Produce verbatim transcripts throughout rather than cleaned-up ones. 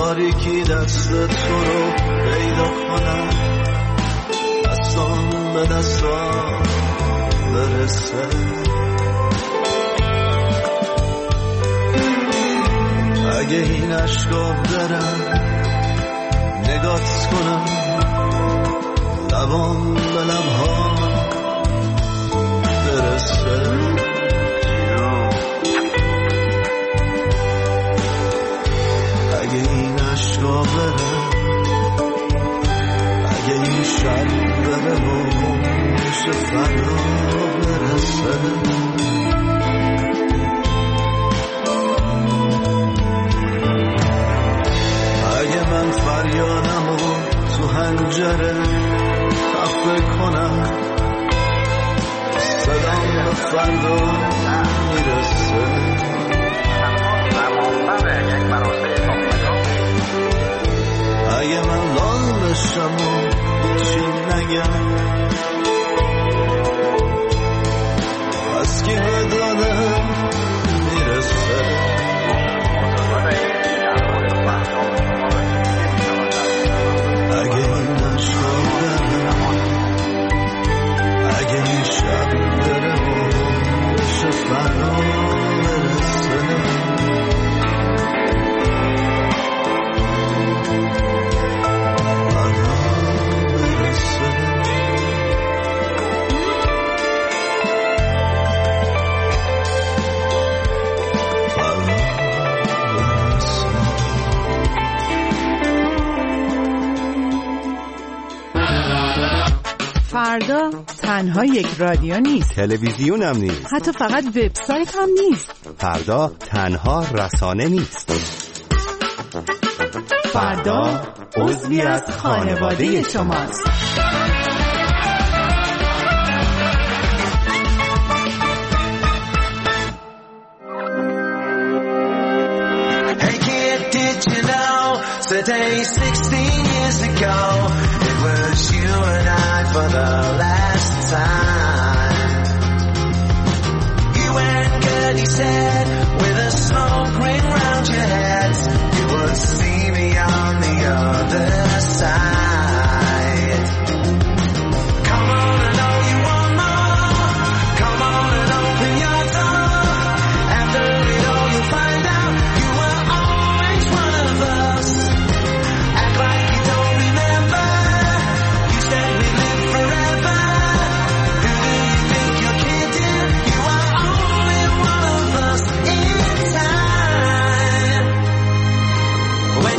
تاریکی دست تو رو پیدا کنم، دستان به دستان برسه. اگه این عشقا برم نگات کنم، لبام به لبها برسه. اگه این عشقا برم، اگه این شب بره و میشه فردا برسه. اگه من فریادم و تو هنجره خفه کنم، صدام به فردا میرسه. اگه من لال بشم و چی نگم، از کی به دادم میرسه. اگه این عشقا برم، اگه این شب بره و بشه فردا برسه. فردا تنها یک رادیو نیست، تلویزیون هم نیست، حتی فقط وبسایت هم نیست. فردا تنها رسانه نیست. فردا عضوی از خانواده شماست. Hey kid, did you know today sixteen years ago it was you and I for the last time. You and Gertie said with a smoke ring round your head you would see me on the other side. Come on and know you want more. Come on and open your door. After it all you'll find out you were always one of us. Act like you don't remember. You said we live forever. Who do you think you're kidding? You are only one of us in time.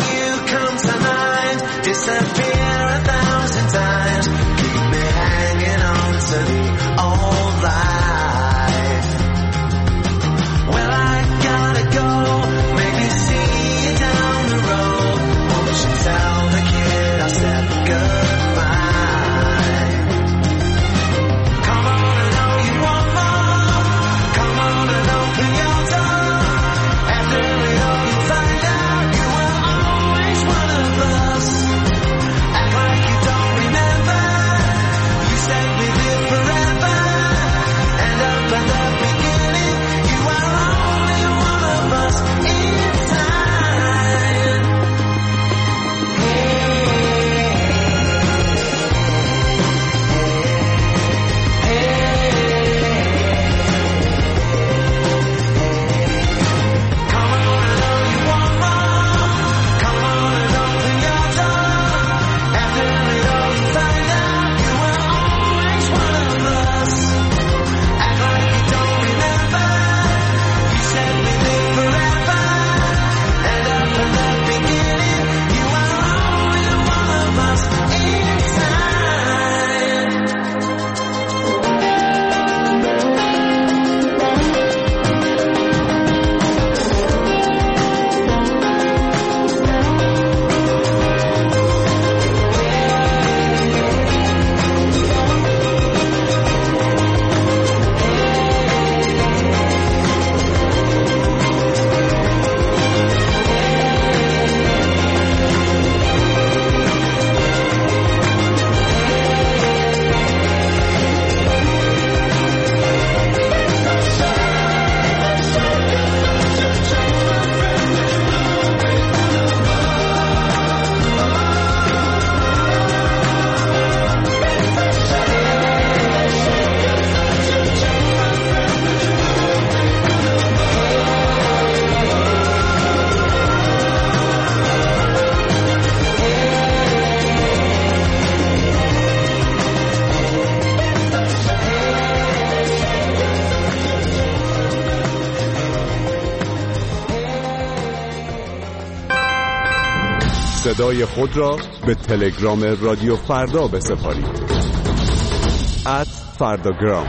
صدای خود را به تلگرام رادیو فردا بسپارید. ات فرداگرام.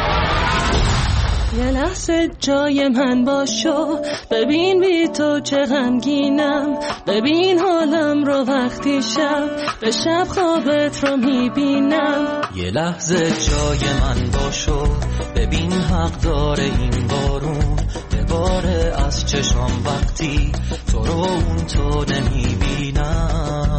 یه لحظه جای من باشو، ببین بی تو چه غمگینم، ببین حالم رو وقتی شب به شب خوابت رو میبینم. یه لحظه جای من باشو، ببین حق داره این بارون بباره از چشم وقتی تو رو اون تو نمیبینم.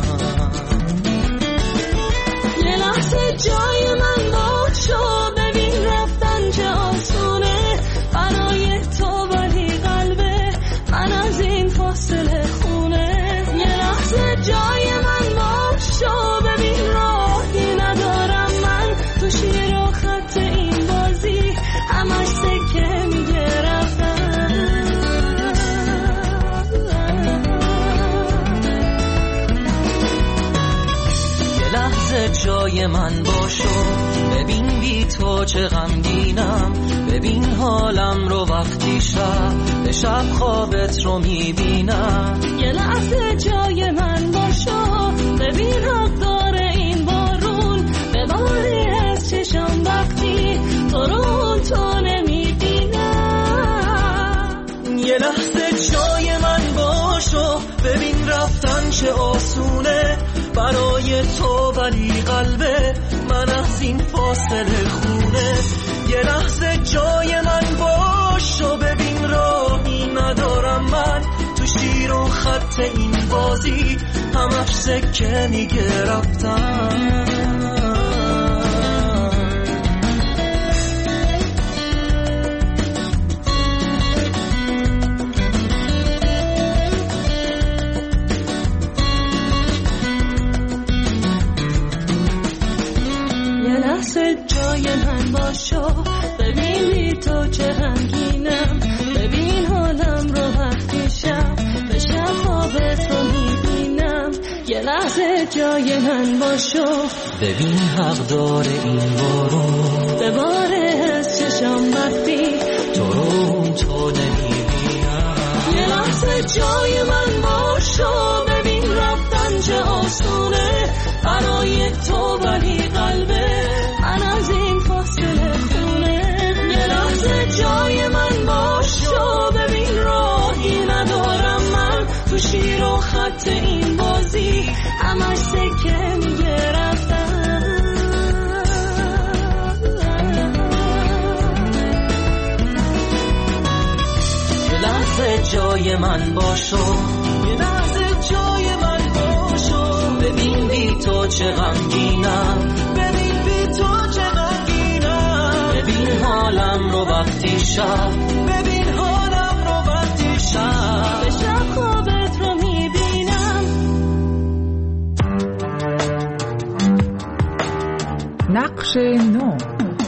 یه لحظه جای من باشو، ببین رفتن چه آسونه برای تو، ولی قلبه من از این فاصله خونه. یه لحظه جای من باشو، ببین راهی ندارم من تو شیر و خط این بازی، همش سکه میگه رفتن. یه لحظه جای من باشو، ببین بی تو چه غمگینم، ببین حالم رو وقتی شب به شب خوابت رو میبینم. یه لحظه جای من باشو، ببین حق داره این بارون بباری از چشم وقتی تو رو تو نمیبینم. یه لحظه جای من باشو، ببین رفتن چه آسونه برای تو، ولی قلبه من از این فاصله خونه. یه لحظه جای من باشو، ببین راهی ندارم من تو شیر و خط این بازی، همش سکه میگه رفتن. جای من باشو، ببین بی تو چه غمگینم، ببین حالم رو وقتی شب به شب خوابت رو میبینم. یه لحظه جای من باشو، ببین حق داره این بارون بباره از چشم وقتی تو رو تو نمیبینم. یه لحظه جای من باشو، ببین رفتن چه آسونه برای تو، ولی قلبه من از این فاصله خونه. یه لحظه جای من باشو، ببین راهی ندارم من تو شیر و خط این بازی، همش سکه میگه رفتن. یه لحظه جای من باشو، یه لحظه جای من باشو، ببین بی تو چه غمگینم، ببین بی تو چه غمگینم، ببین حالم رو وقتی شب، ببین حالم رو وقتی شب به شب خوابت رو میبینم. نقش نو.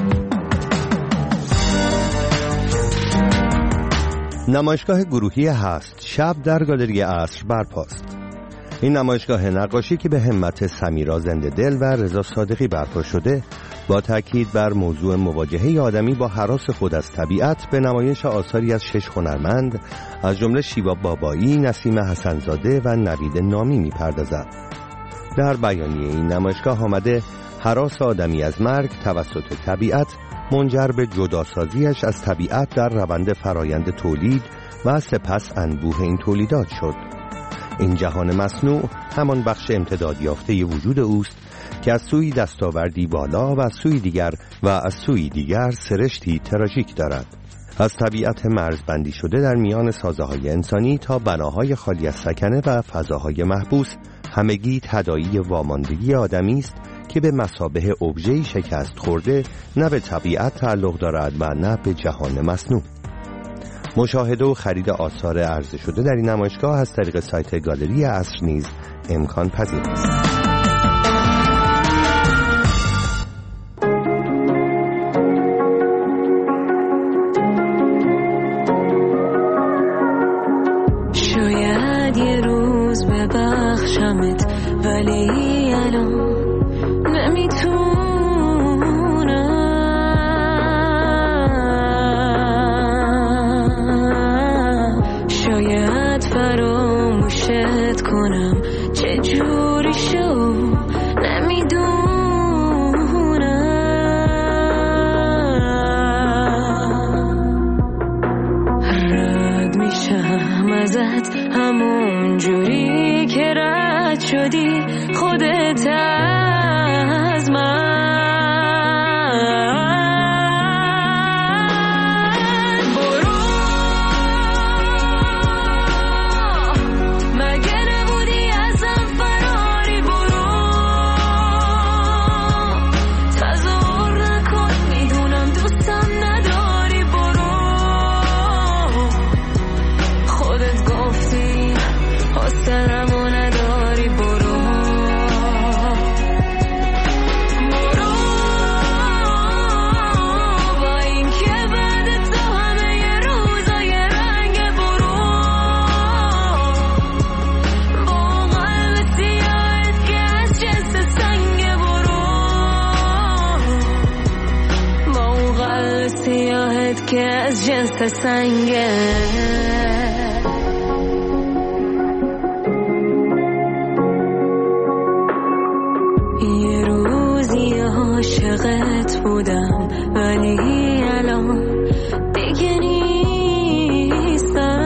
نمایشگاه گروهی هست شب در گالری عصر برپاست. این نمایشگاه نقاشی که به همت سمیرا زنده دل و رضا صادقی برپا شده، با تاکید بر موضوع مواجهه آدمی با هراس خود از طبیعت، به نمایش آثاری از شش هنرمند از جمله شیوا بابایی، نسیم حسنزاده و نوید نامی می‌پردازد. در بیانیه این نمایشگاه آمده هراس آدمی از مرگ توسط طبیعت منجر به جداسازیش از طبیعت در روند فرایند تولید و سپس انبوه این تولیدات شد. این جهان مصنوع همان بخش امتداد یافته وجود اوست که از سوی دستاوردی بالا و از سوی دیگر و از سوی دیگر سرشتی تراژیک دارد. از طبیعت مرزبندی شده در میان سازه‌های انسانی تا بناهای خالی از سکنه و فضاهای محبوس، همگی تداعی واماندگی آدمی است که به مثابه ابژه‌ای شکست خورده نه به طبیعت تعلق دارد و نه به جهان مصنوع. مشاهده و خرید آثار عرضه شده در این نمایشگاه از طریق سایت گالری عصر نیز امکان پذیر است. شاید یه روز ببخشمت، ولی الان نمیتونم. شاید فراموشت کنم، چه میشم ازت همون جوری که رد شدی خودت از من. که از جنس سنگه یه روزی عاشقت بودم ولی الان دیگه نیستم.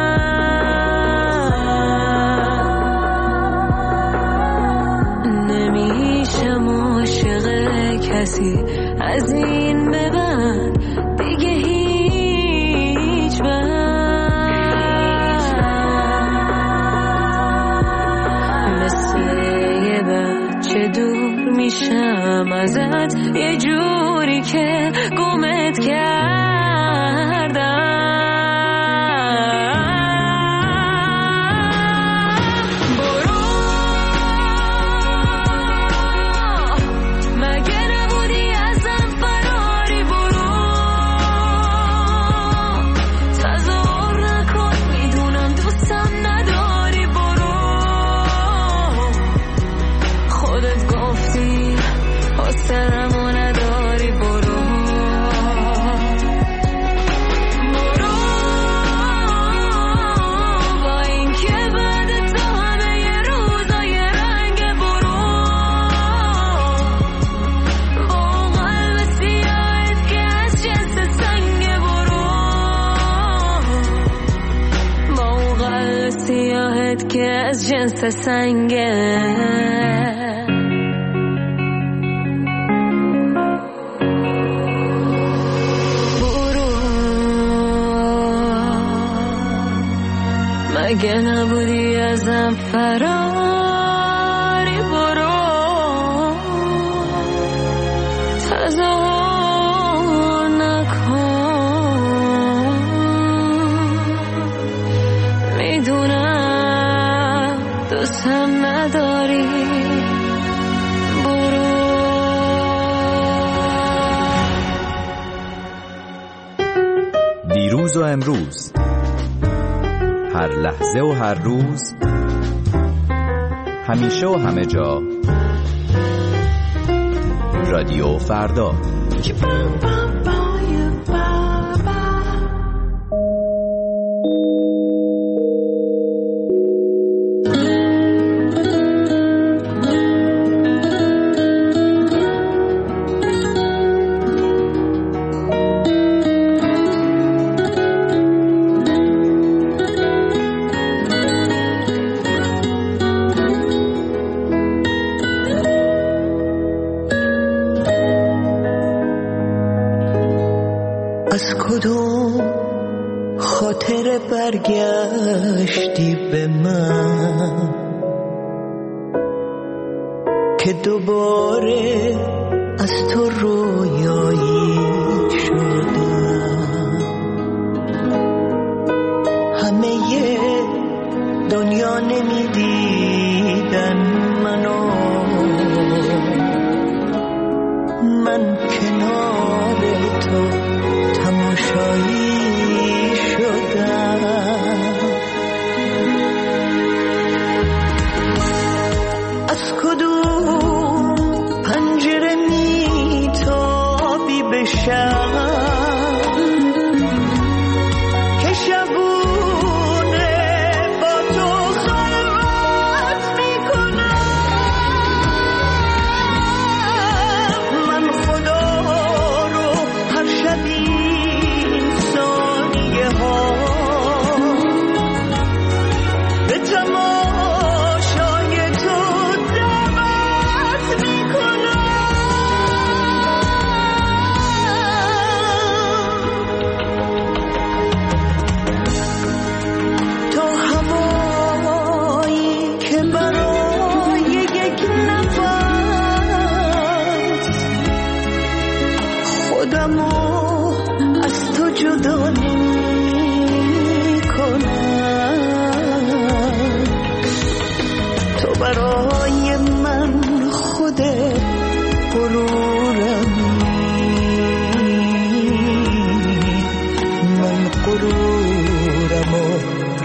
نمیشم عاشق کسی از این به بعد دیگه هیچ وقت. مثل یه بچه دور میشم ازت یه جوری که گمت کردم. که از جنس سنگه برو مگه نبودی ازم فراری برو تظاهر نکن میدونم دوستم نداری برو. دیروز و امروز، هر لحظه و هر روز، همیشه و همه جا، رادیو فردا. از کدوم خاطر برگشتی به من که دوباره از تو رویایی شدم. همه دنیا نمیدیدن منو، من کنار تو تماشایی شدم. از کدوم پنجره میتابی به شب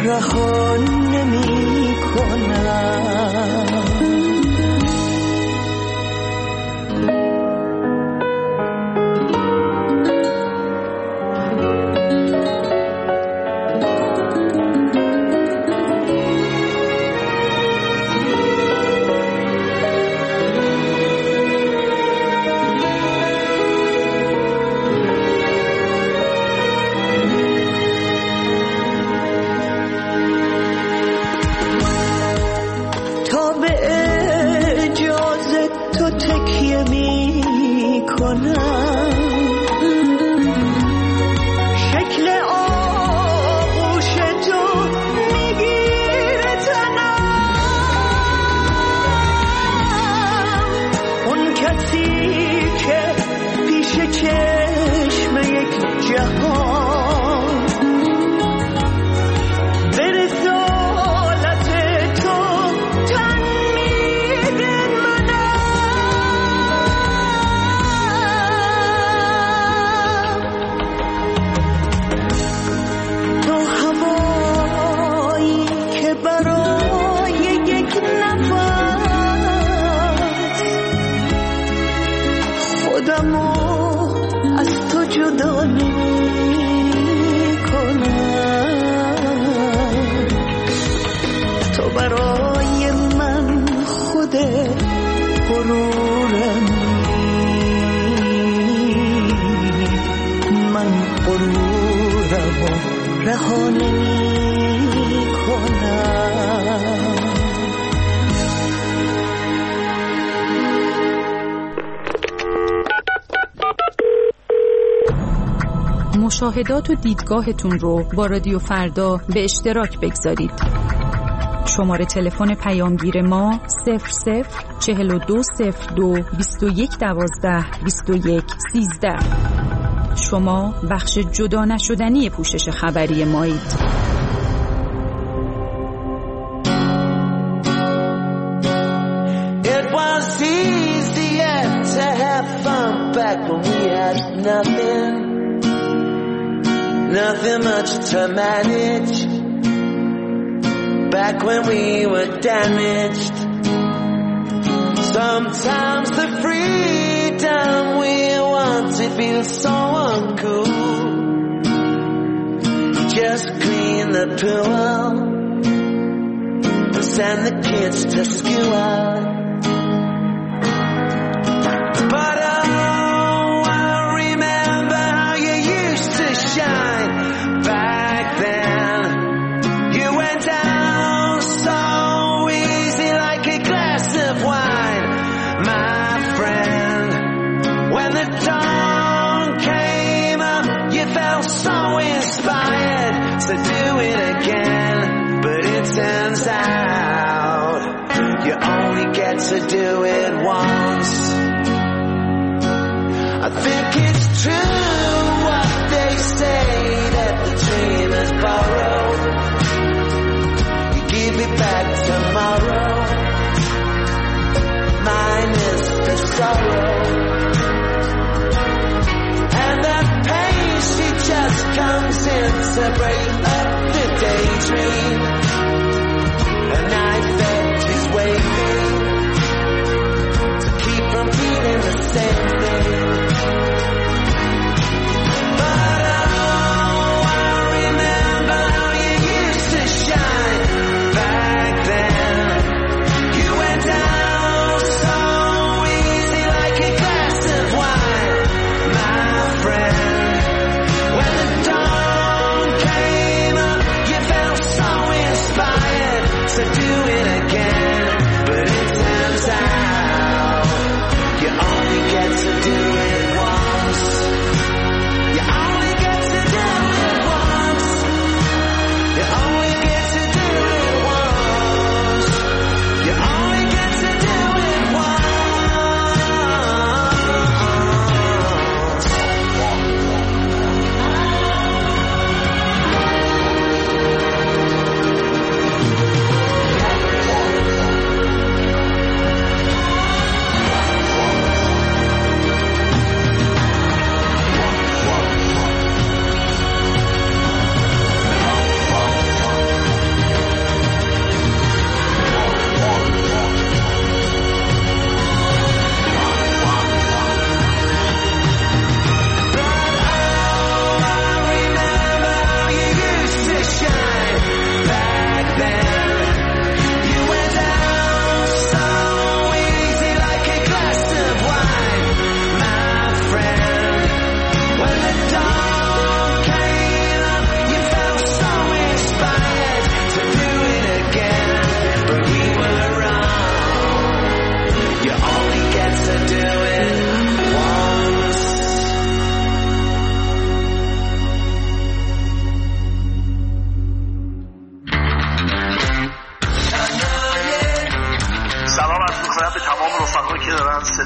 رها نمی کنم. مشاهدات و دیدگاهتون رو با رادیو فردا به اشتراک بگذارید. شماره تلفن پیامگیر ما صفر صفر چهل و دو صفر دو بیست و یک دوازده بیست و یک سیزده. شما بخش جدا نشدنی پوشش خبری مایید. It was easier to have fun back when we had nothing. Nothing much to manage. Back when we were damaged. Sometimes the freedom we wanted feels so uncool. Just clean the pool and send the kids to school. But oh, I remember how you used to shine back then. You went down so easy like a glass of wine, my friend. When the dawn came up, you felt so inspired to do it again. But it turns out you only get to do it once. I think it's true what they say, that the dream is borrowed. You give it back tomorrow. Mine is the sorrow. And that pain, she just comes in to break up the daydream. A knife edge is waving to keep from feeling the same thing. But oh, I remember how you used to shine back then. You went down so easy like a glass of wine, my friend. When the dawn came up, you felt so inspired to do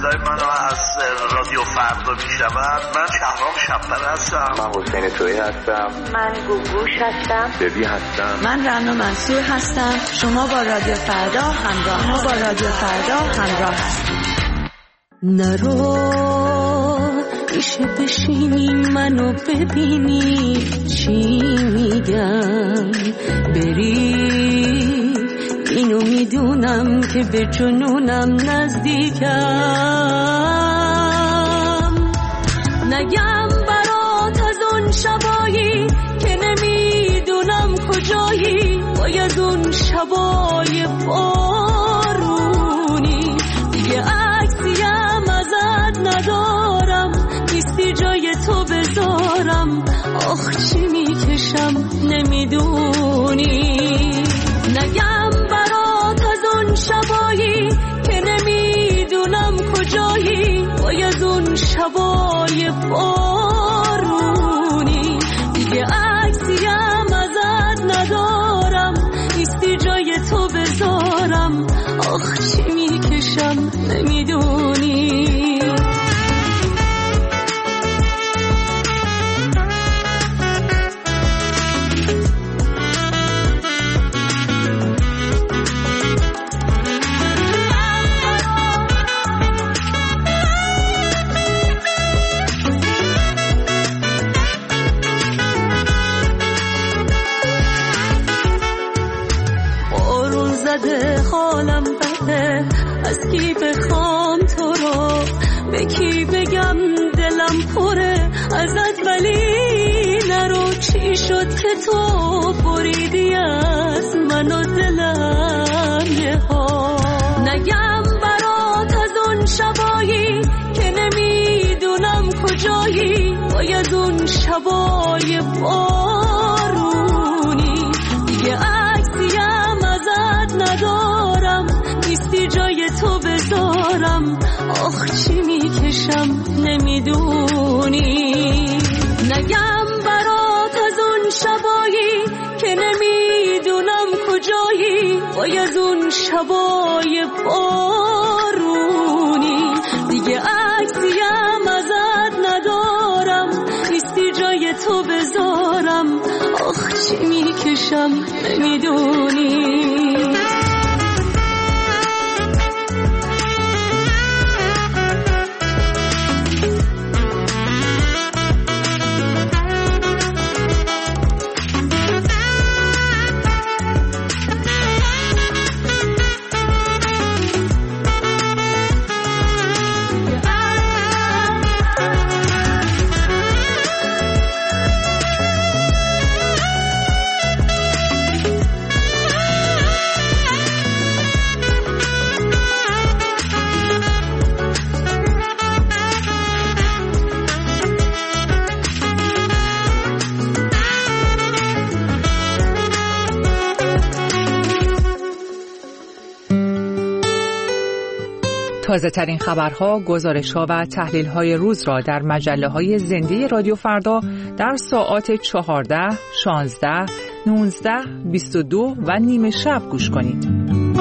صدای منو از رادیو فردا میشنوند. من شهرام شب‌پر هستم. من حسین تویی هستم. من گوگوش هستم. ببی هستم. من رنا منصور هستم. شما با رادیو فردا همراه. شما با رادیو فردا همراه هستید. نرو میشه بشینی منو ببینی چی میگم، بری اینو میدونم که به جنونم نزدیکم، نگم برات از اون شبایی که نمیدونم کجایی، باید اون شبای بارونی دیگه عکسیم ازت ندارم، نیستی جای تو بذارم، آخ چی میکشم نمیدونی، نگم برات از اون شبایی که نمیدونم کجایی، باید اون شبای بارونی دیگه عکسیم ازت ندارم، نیستی جای تو بذارم، آخ چی میکشم نمیدونی. حالم بده، از کی بخوام تو رو، به کی بگم دلم پره ازت، ولی نرو چی شد که تو بریدی از من و دلم یه ها، نگم برات از اون شبایی که نمیدونم کجایی، باید اون شبای بارونی دیگه عکسیم ازت ندارم، نیستی جای تو بذارم، آخ چی میکشم نمیدونی، نگم برات از اون شبایی که نمیدونم کجایی، باید اون شبای بارونی دیگه عکسیم ازت ندارم، نیستی جای تو بذارم، آخ چی میکشم نمیدونی. تازه ترین خبرها، گزارش‌ها و تحلیل‌های روز را در مجله‌های زنده رادیو فردا در ساعات چهارده، شانزده، نوزده، بیست و دو و نیمه شب گوش کنید.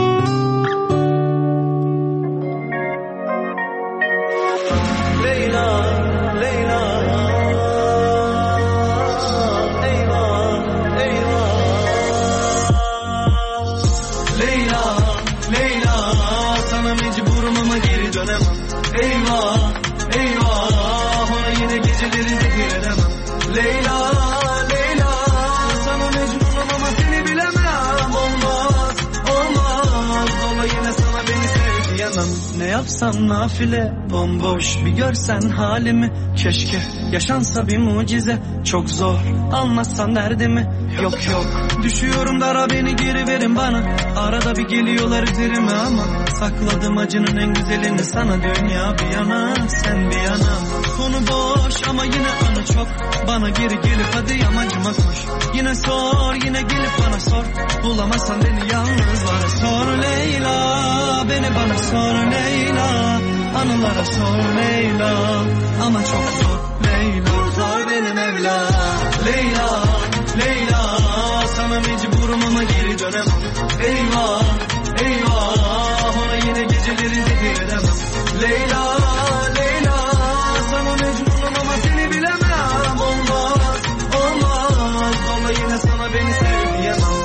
Yapsam nafile bomboş bir görsen halimi, keşke yaşansa bir mucize, çok zor anlatsan derdimi, yok yok düşüyorum dara, beni geri verin bana, arada bir geliyorlar üzerime ama sakladım acının en güzelini sana, dünya bir yana sen bir yana, konu boş ama yine anı çok, bana geri gelip hadi yamacıma koş, yine sor yine gelip bana sor, bulamazsan beni yalnız var, sor Leyla beni bana sor Leyla, anılara sor Leyla, ama çok zor Leyla, zor beni Mevla, Leyla, Leyla, sana mecburum ama geri dönemem, eyvah, eyvah, ona yine geceleri zehir edemem, Leyla, Leyla, sana mecburum ama seni bilemem. Olmaz, olmaz, vallahi yine sana beni sev diyemem.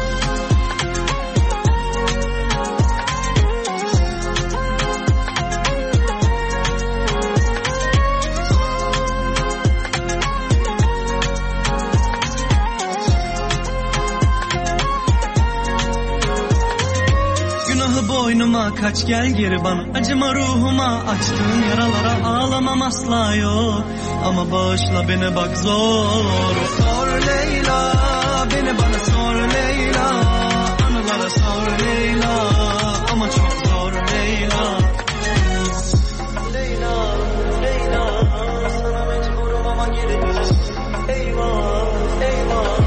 Boynuma kaç gel geri bana, acıma ruhuma, açtığın yaralara ağlamam asla yok. Ama bağışla beni bak zor. Sor Leyla, beni bana sor Leyla, anılara sor Leyla, ama çok zor Leyla. Leyla, Leyla, sana mecburum ama geri dön. Eyvah, eyvah.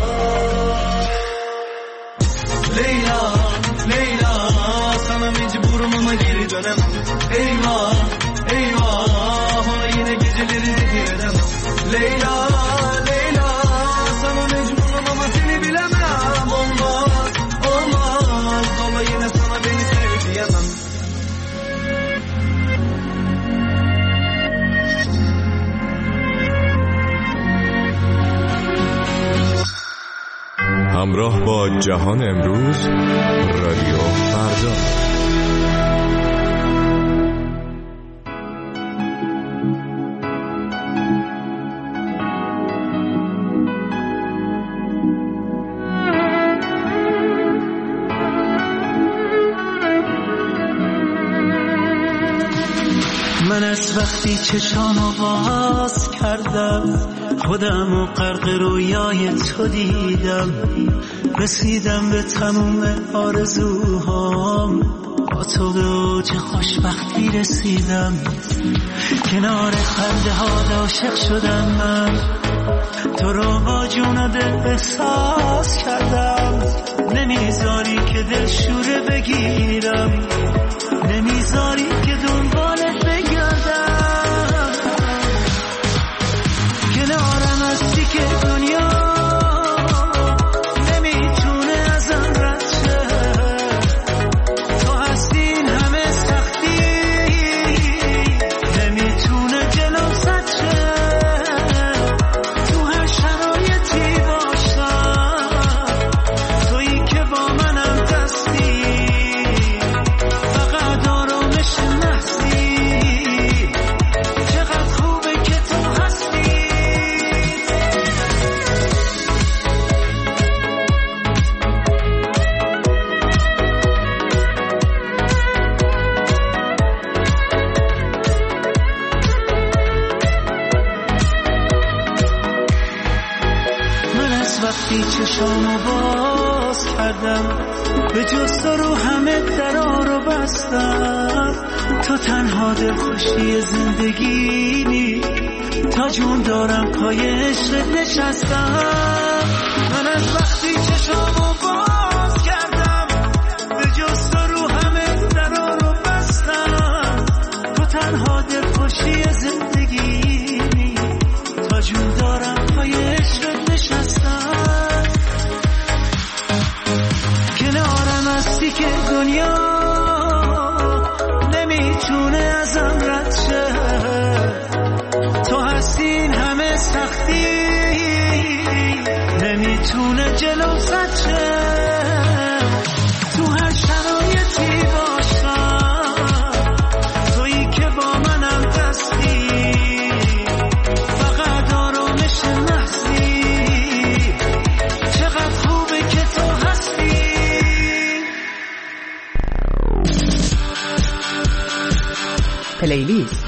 Leyla, Leyla, sana mecburum ama geri dönemem. Eyvah, eyvah, ona yine geceleri zehir edemem. Leyla, Leyla, sana mecburum ama seni bilemem. Olmaz, olmaz, ama yine sana beni sev diyemem. همراه با جهان امروز، رادیو فردا. من از وقتی چشامو باز کردم خودم و غرق رویای تو دیدم، رسیدم به تموم آرزوهام، با تو به اوج خوشبختی رسیدم، کنار خنده ها عاشق شدم من، تو رو با جون و دل احساس کردم، نمیذاری که دل شوره بگیرم، نمیذاری که دنبالت بگردم، کنارم هستی که دنیا نمیتونه ازم رد شه، تو هستی این همه سختی نمیتونه جلوم سد شه، تو هر شرایطی باشم تویی که با منم دستی، فقط آرامش نحسی، چقدر خوبه که تو هستی. من از وقتی چشامو باز کردم به جز تو رو همه درا رو بستم، تو تنها دلخوشی زندگی، تا جون دارم پای عشقت نشستم. من از وقتی چشامو باز کردم به جز تو رو همه درا رو بستم، تو تنها دلخوشی زندگی، تا جون دارم پای عشقت نشستم، کنارم هستی که دنیا نمیتونه ازم رد شه، تو هستی این همه سختی نمیتونه جلو زد شه، تو هر شرایطی باشم تویی که با منم دستی، فقط آرامش نحسی، چقدر خوبه که تو هستی. پلیلیست.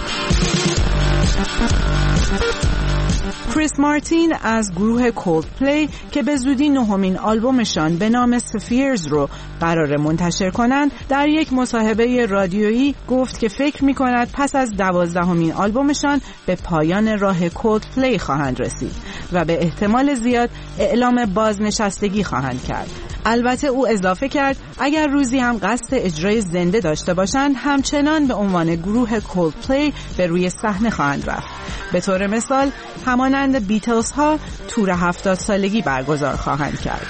کریس مارتین از گروه کولدپلی که به زودی نهمین آلبومشان به نام سفیرز رو قرار منتشر کنند، در یک مصاحبه رادیویی گفت که فکر می‌کند پس از دوازدهمین آلبومشان به پایان راه کولدپلی خواهند رسید و به احتمال زیاد اعلام بازنشستگی خواهند کرد. البته او اضافه کرد اگر روزی هم قصد اجرای زنده داشته باشند همچنان به عنوان گروه کولدپلی به روی صحنه خواهند رفت. به طور مثال همانند بیتلز ها تور هفتاد سالگی برگزار خواهند کرد.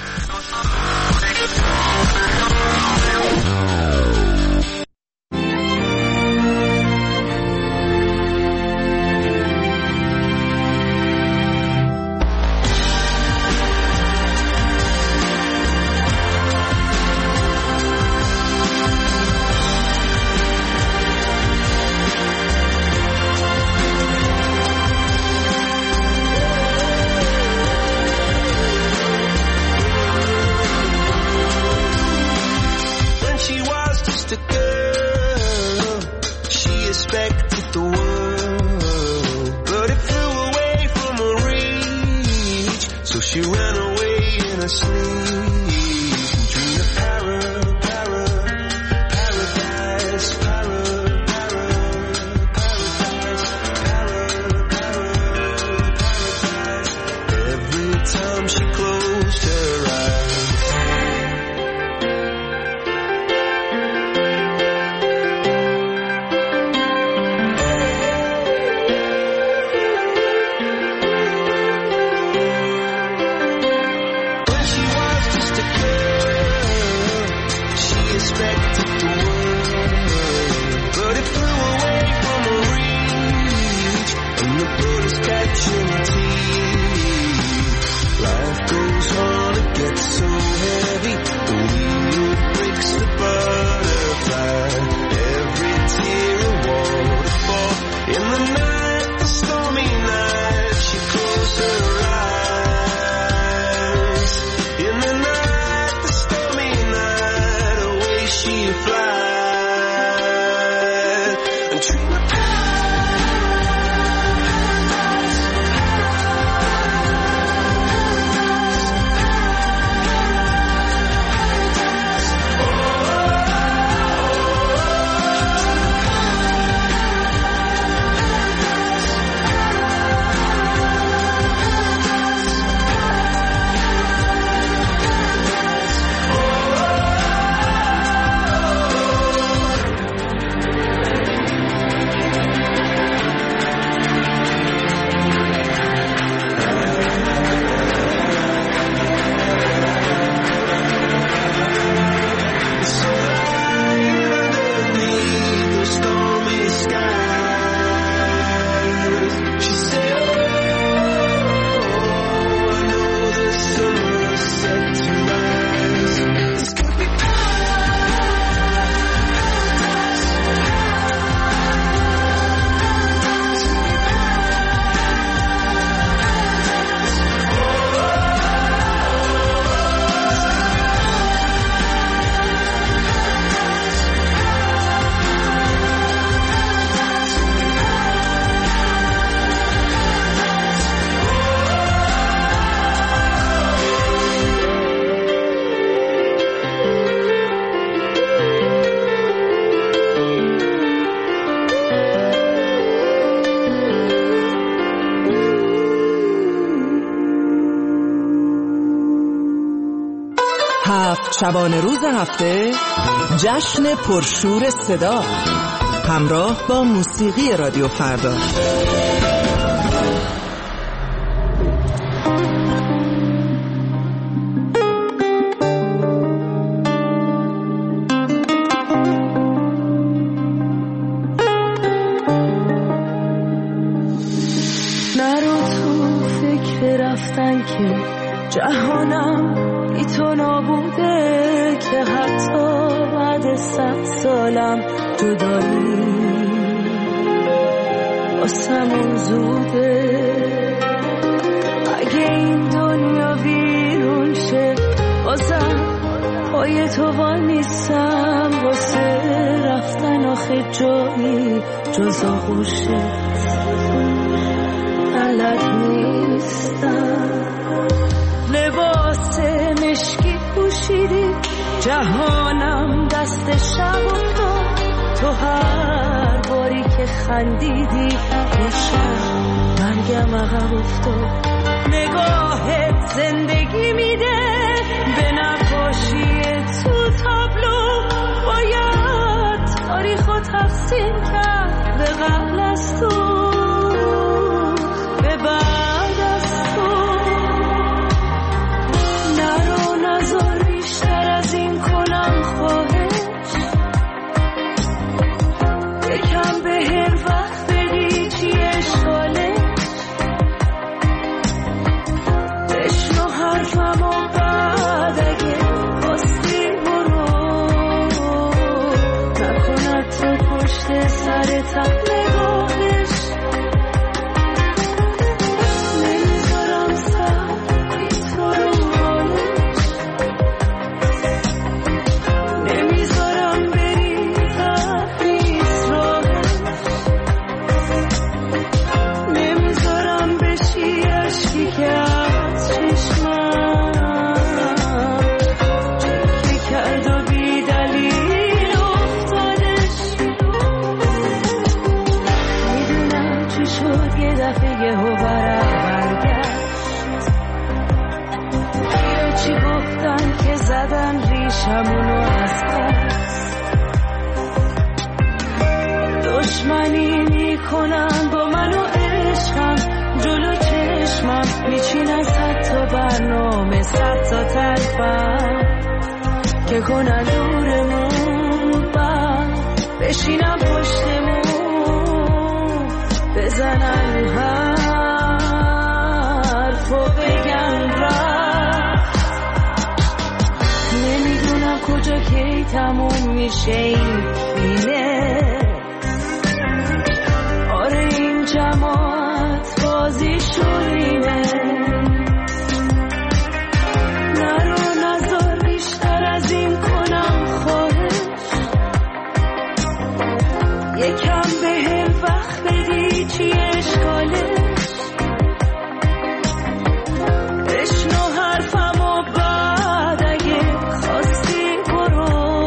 هفت شبانه روز هفته جشن پرشور صدا همراه با موسیقی رادیو فردا. نرو تو فکر رفتن که جهانم بی تو نابوده، که حتی بعد صد سالم جدایی واسمون زوده. اگه این دنیا ویرون شه بازم پای تو وای نیستم، واسه رفتن آخه جایی جز آغوشت بلد نیستم. لباس مشکی پوشیدی جهانم دست شب افتاد، تو هر باری که خندیدی یه شب مرگم عقب افتاد. نگاهت زندگی میده به نقاشی تو تابلو، باید تاریخو تقسیم کرد به قبل از تو به بعد از تو. نرو نظر بیشتر از این کنم خواهش، یکم به هر وقت بدی چیه شالش. بشنو حرفم و بعد اگه خواستی برو، نکند تو پشت سر تب نگاهش زدن ریشمونو از پس، دشمنی میکنن با من و عشقم، جلو چشمم میچینن صد تا برنامه، صد تا تلفن که کنن دورمون، بعد بشینم پشتمون، بزنن حرف و بگن رفت. نمیدونم کجا کی تموم میشه این فیلم، آره این جماعت بازی شورینه. نرو نظر بیشتر از این کنم خواهش، یکم به هم وقت بدی چی اشکالش، بشنو حرفم و بعد اگه خواستی برو،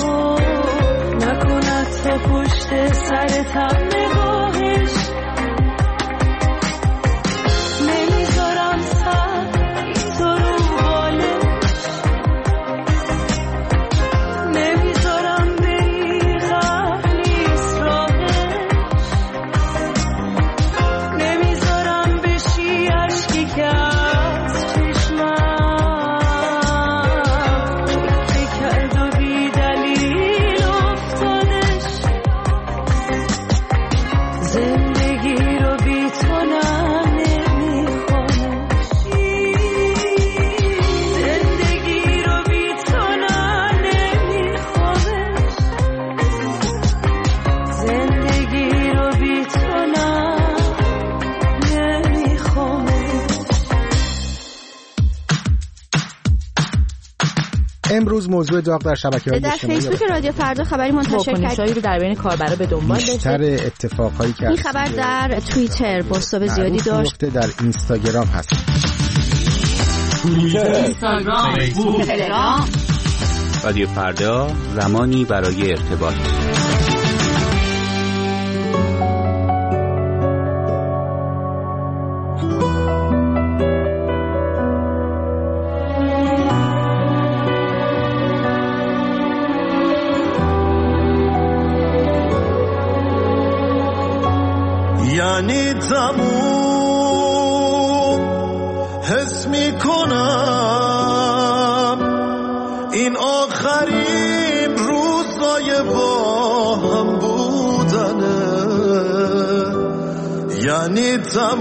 نکند تا پشت سرتم نگاهش، نمیذارم سر این تو رو بالش، نمیذارم بری غم نیست راهش، نمیذارم بشی عشقی که از چشمم چکه کرد و بی دلیل افتادش. زندگی رو بی تو نه نمیخوامش، زندگی رو بی تو نه نمیخوامش، زندگی رو بی تو نه نمیخوامش. امروز موضوع داغ در شبکه‌های در اجتماعی فیسبوک رادیو فردا خبری منتشر واکنش‌هایی رو در بین کاربرا به دنبال بیشتر داشته. اتفاقهایی که این خبر در توییتر بازتاب زیادی داشت، در اینستاگرام هست. توییتر، اینستاگرام، فیسبوک، تلگرام. رادیو فردا، زمانی برای ارتباط. یعنی تموم حس میکنم این آخرین روزای با هم بودنه، یعنی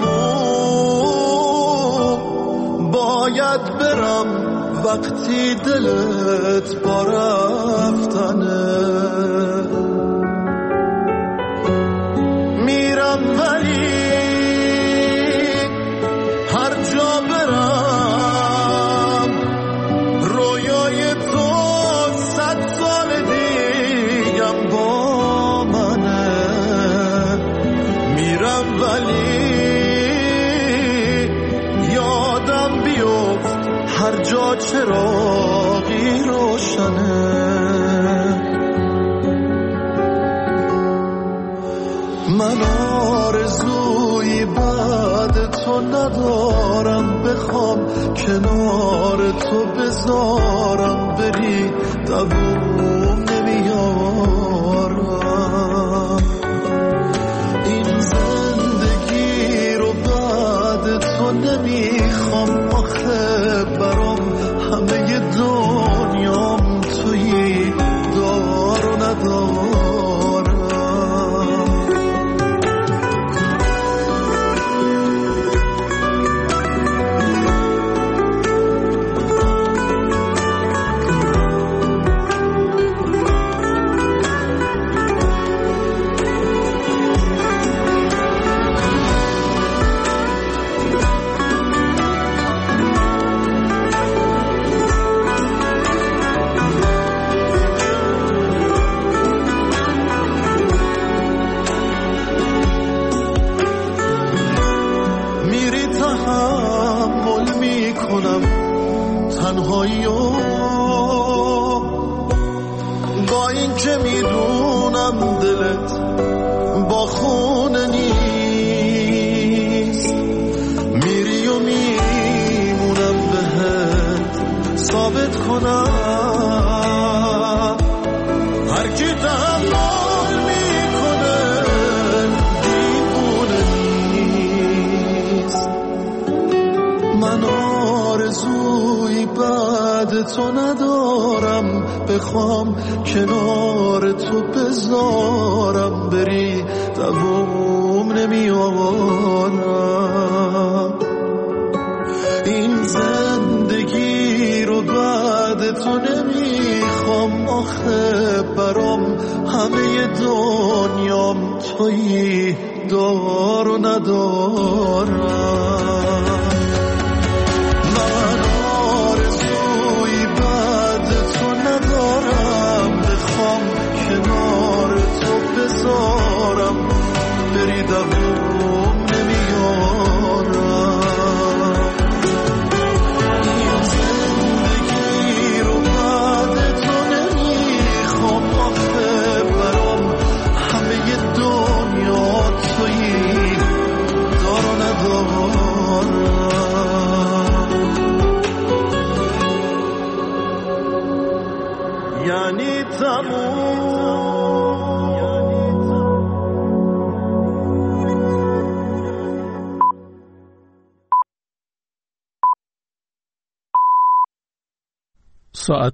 تموم باید برم وقتی دلت با رفتنه، میرم ولی هر جا برم رویای تو صد سال دیگم با منه، میرم ولی یادم بیفت هر جا چراغی روشنه. من آرزویی بعد تو ندارم، بخوام کنار تو بذارم بری دووم نمیارم، این زندگی رو بعد تو نمیخوام، آخه برام همه دنیام تویی دار و ندارم. تنهایی و با این که میدونم دلت با خونه نیست، میری و میمونم بهت ثابت عشقت کنم. هر کی تحمل میکنه دیوونه نیست. من آرزوی بعد تو ندارم، بخوام کنار تو بذارم بری دوام نمیارم. این زندگی رو بعد تو نمیخوام، آخه برام همه دنیام تویی دار و ندارم. من آرزوی بعد تو ندارم، بخوام کنار تو بذارم بری دوام نمیارم. این زندگی رو بعد تو نمیخوام، آخه برام همه دنیا تویی دار و ندارم. یعنی تموم ساعت